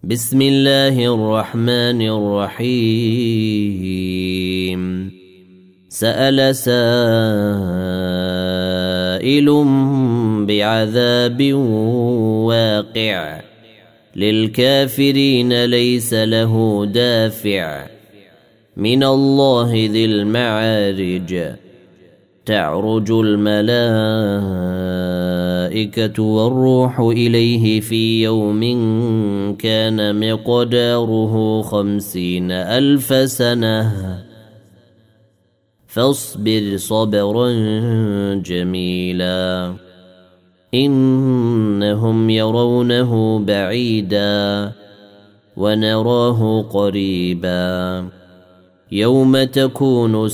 بسم الله الرحمن الرحيم. سأل سائل بعذاب واقع للكافرين ليس له دافع من الله ذي المعارج. تعرج الملائكة والروح إليه في يوم كان مقداره 50,000 سنة فاصبر صبرا جميلا إنهم يرونه بعيدا ونراه قريبا يوم تكون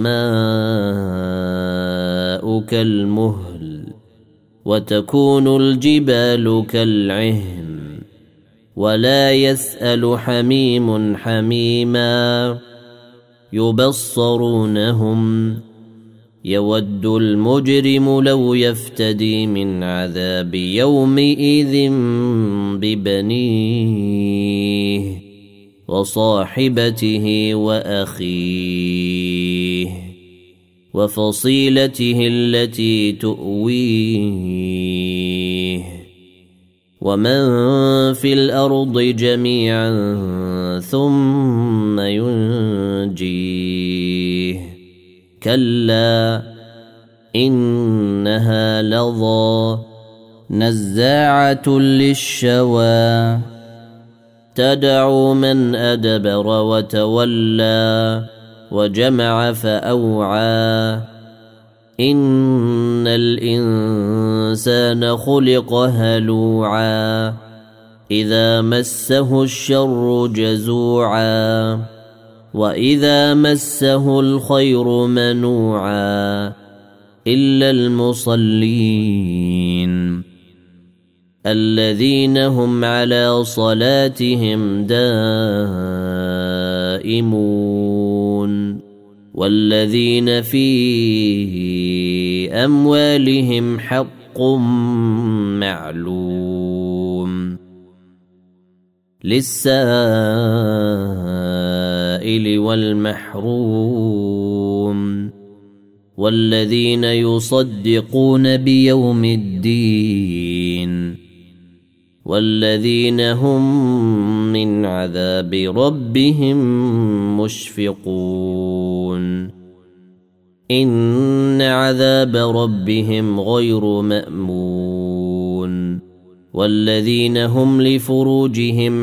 السماء كالمهل وتكون الجبال كالعهن ولا يسأل حميم حميما يبصرونهم يود المجرم لو يفتدي من عذاب يومئذ ببنيه وصاحبته وأخيه وفصيلته التي تؤويه ومن في الأرض جميعا ثم ينجيه كلا إنها لظى نزاعة للشوى تدعو من أدبر وتولى وجمع فأوعى إن الإنسان خلق هلوعا إذا مسه الشر جزوعا وإذا مسه الخير منوعا إلا المصلين الذين هم على صلاتهم دائمون والذين في أموالهم حق معلوم للسائل والمحروم والذين يصدقون بيوم الدين والذين هم من عذاب ربهم مشفقون إن عذاب ربهم غير مأمون والذين هم لفروجهم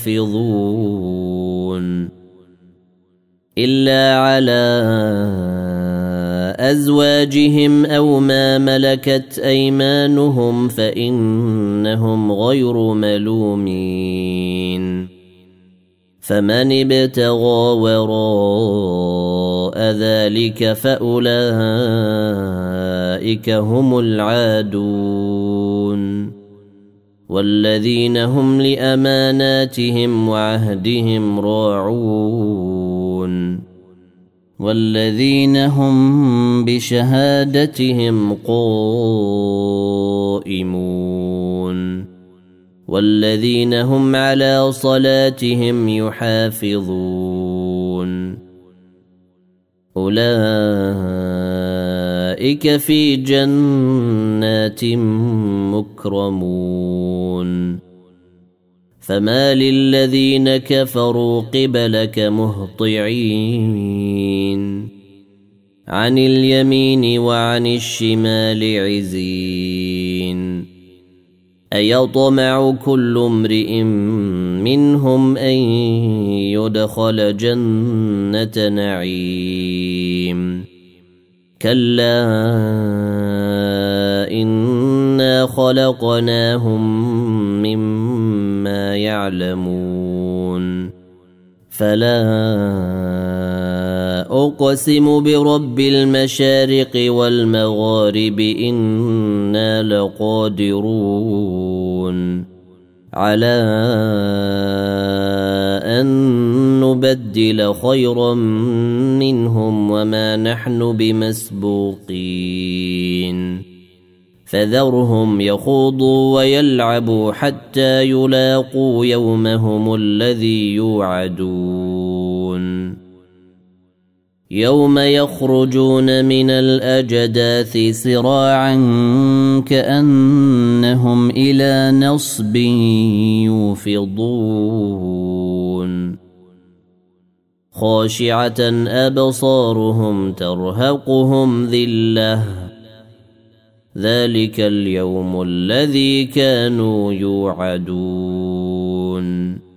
حافظون إلا على أزواجهم أو ما ملكت أيمانهم فإنهم غير ملومين فمن ابتغى وراء ذلك فأولئك هم العادون والذين هم لأماناتهم وعهدهم راعون والذين هم بشهادتهم قائمون والذين هم على صلاتهم يحافظون أولئك في جنات مكرمون فما للذين كفروا قبلك مهطعين عن اليمين وعن الشمال عزين أيطمع كل امرئ منهم أن يدخل جنة نعيم كلا إنا خلقناهم مما يعلمون فلا أقسم برب المشارق والمغارب إنا لقادرون على أن نبدل خيرا منهم وما نحن بمسبوقين فذرهم يخوضوا ويلعبوا حتى يلاقوا يومهم الذي يوعدون يوم يخرجون من الأجداث سراعا كأنهم إلى نصب يوفضون خاشعة أبصارهم ترهقهم ذلة ذلك اليوم الذي كانوا يوعدون